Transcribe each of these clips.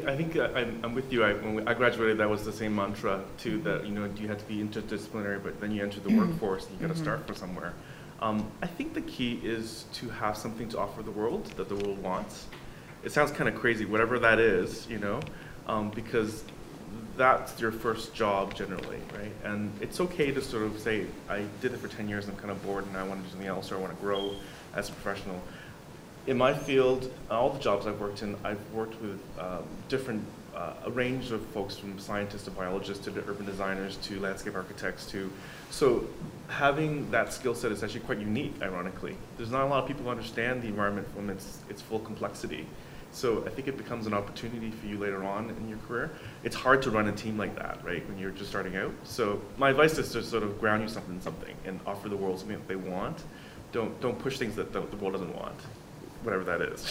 think I'm with you. When I graduated, that was the same mantra too. That you had to be interdisciplinary, but then you enter the workforce, and you got to start from somewhere. I think the key is to have something to offer the world that the world wants. It sounds kind of crazy, whatever that is, because that's your first job generally, right? And it's okay to sort of say, I did it for 10 years, I'm kind of bored, and I want to do something else, or I want to grow as a professional. In my field, all the jobs I've worked in, I've worked with a range of folks, from scientists to biologists to urban designers to landscape architects so having that skill set is actually quite unique, ironically. There's not a lot of people who understand the environment from its full complexity. So I think it becomes an opportunity for you later on in your career. It's hard to run a team like that, right, when you're just starting out. So my advice is to sort of ground yourself in something and offer the world something that they want. Don't push things that the world doesn't want, whatever that is.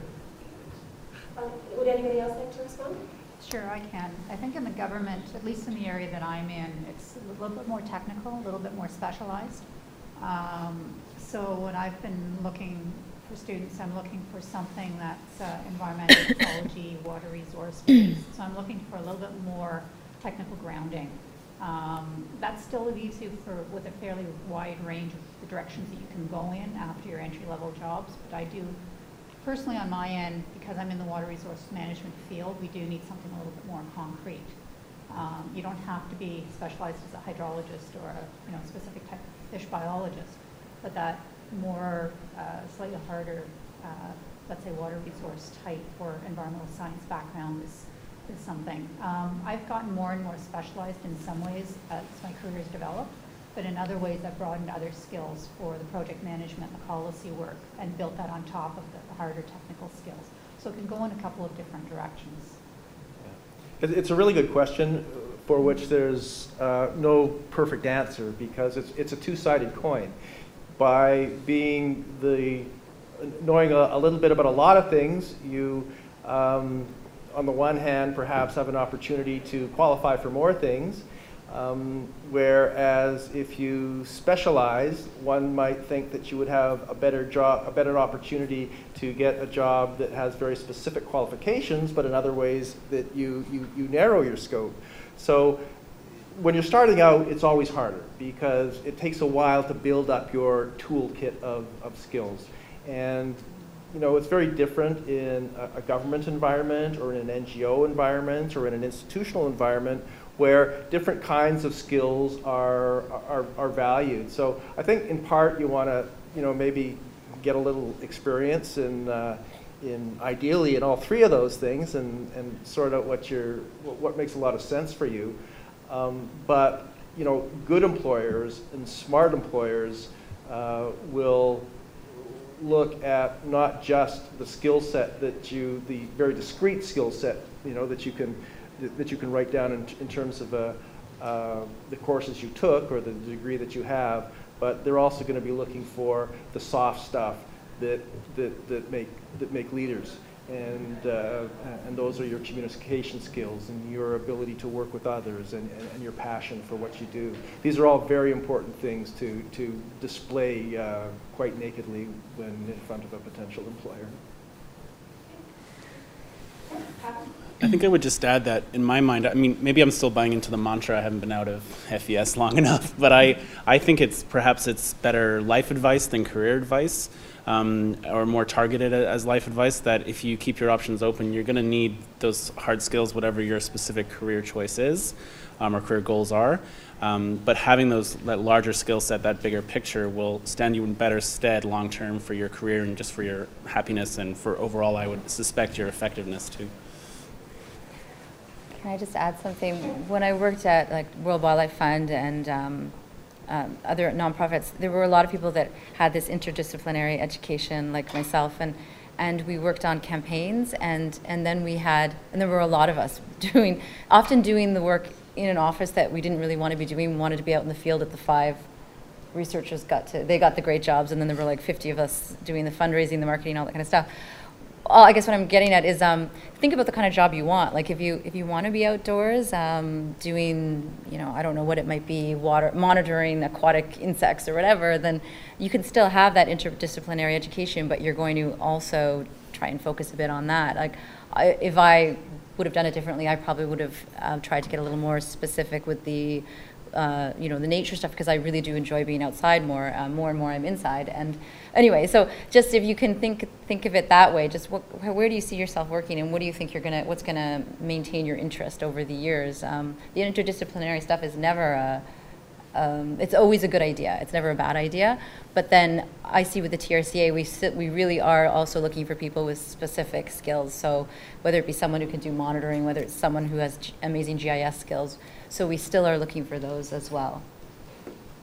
Would anybody else like to respond? Sure, I can. I think in the government, at least in the area that I'm in, it's a little bit more technical, a little bit more specialized. So when I've been looking for students, I'm looking for something that's environmental ecology, water resource based. So I'm looking for a little bit more technical grounding. That still leaves you with a fairly wide range of the directions that you can go in after your entry-level jobs. But I do, personally on my end, because I'm in the water resource management field, we do need something a little bit more concrete. You don't have to be specialized as a hydrologist or a specific type of fish biologist, but that more slightly harder, let's say water resource type or environmental science background is something. I've gotten more and more specialized in some ways as my career has developed, but in other ways I've broadened other skills for the project management, the policy work, and built that on top of the harder technical skills. So it can go in a couple of different directions. It's a really good question for which there's no perfect answer, because it's a two-sided coin. By knowing a little bit about a lot of things, you on the one hand perhaps have an opportunity to qualify for more things, whereas if you specialize, one might think that you would have a better opportunity to get a job that has very specific qualifications, but in other ways that you narrow your scope. So when you're starting out, it's always harder because it takes a while to build up your toolkit of skills. And it's very different in a government environment or in an NGO environment or in an institutional environment where different kinds of skills are valued. So I think in part you want to maybe get a little experience in ideally in all three of those things and sort out what makes a lot of sense for you. But good employers and smart employers will look at not just the skill set the very discrete skill set that you can write down in terms of the courses you took or the degree that you have, but they're also going to be looking for the soft stuff that make leaders. And those are your communication skills and your ability to work with others and your passion for what you do. These are all very important things to display quite nakedly when in front of a potential employer. I think I would just add that in my mind, I mean, maybe I'm still buying into the mantra, I haven't been out of FES long enough, but I think perhaps it's better life advice than career advice. Or more targeted as life advice, that if you keep your options open, you're going to need those hard skills, whatever your specific career choice is or career goals are. But having that larger skill set, that bigger picture, will stand you in better stead long term for your career and just for your happiness and for overall, I would suspect, your effectiveness too. Can I just add something? When I worked at World Wildlife Fund and other nonprofits, there were a lot of people that had this interdisciplinary education, like myself, and we worked on campaigns, and then there were a lot of us often doing the work in an office that we didn't really want to be doing. We wanted to be out in the field at the 5 researchers got the great jobs, and then there were like 50 of us doing the fundraising, the marketing, all that kind of stuff. I guess what I'm getting at is think about the kind of job you want. Like if you want to be outdoors doing, I don't know what it might be, monitoring aquatic insects or whatever, then you can still have that interdisciplinary education, but you're going to also try and focus a bit on that. Like if I would have done it differently. I probably would have tried to get a little more specific with the the nature stuff, because I really do enjoy being outside more. More and more I'm inside. And anyway, so just if you can think of it that way, just where do you see yourself working, and what do you think what's gonna maintain your interest over the years? The interdisciplinary stuff is never it's always a good idea. It's never a bad idea. But then I see with the TRCA, we really are also looking for people with specific skills. So whether it be someone who can do monitoring, whether it's someone who has amazing GIS skills. So we still are looking for those as well.